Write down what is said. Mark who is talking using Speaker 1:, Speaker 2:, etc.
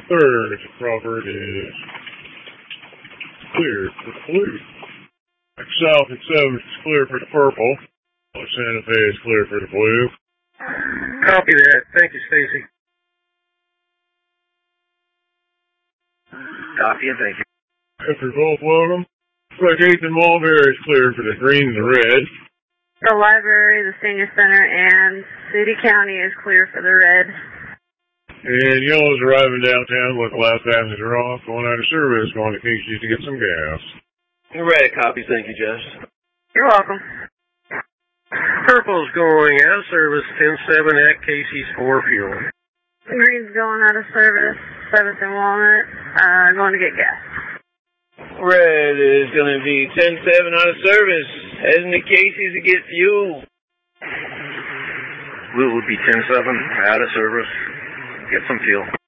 Speaker 1: Third, Crawford is clear for the blue. South at 7 is clear for the purple. Santa Fe is clear for the blue.
Speaker 2: Copy that. Thank you, Stacy.
Speaker 3: Copy and thank you.
Speaker 1: After both welcome. Looks like 8th and Mulberry is clear for the green and the red.
Speaker 4: The library, the senior center, and City County is clear for the red.
Speaker 1: And yellow's arriving downtown with the last passenger off, going out of service, going to Casey's to get some gas.
Speaker 3: Red, copy, thank you, Judge.
Speaker 4: You're welcome.
Speaker 2: Purple's going out of service, 10-7 at Casey's for fuel.
Speaker 4: Green's going out of service, 7th and Walnut, going to get gas.
Speaker 3: Red is going to be 10-7 out of service, heading to Casey's to get fuel.
Speaker 5: Blue would be 10-7 out of service, get some fuel.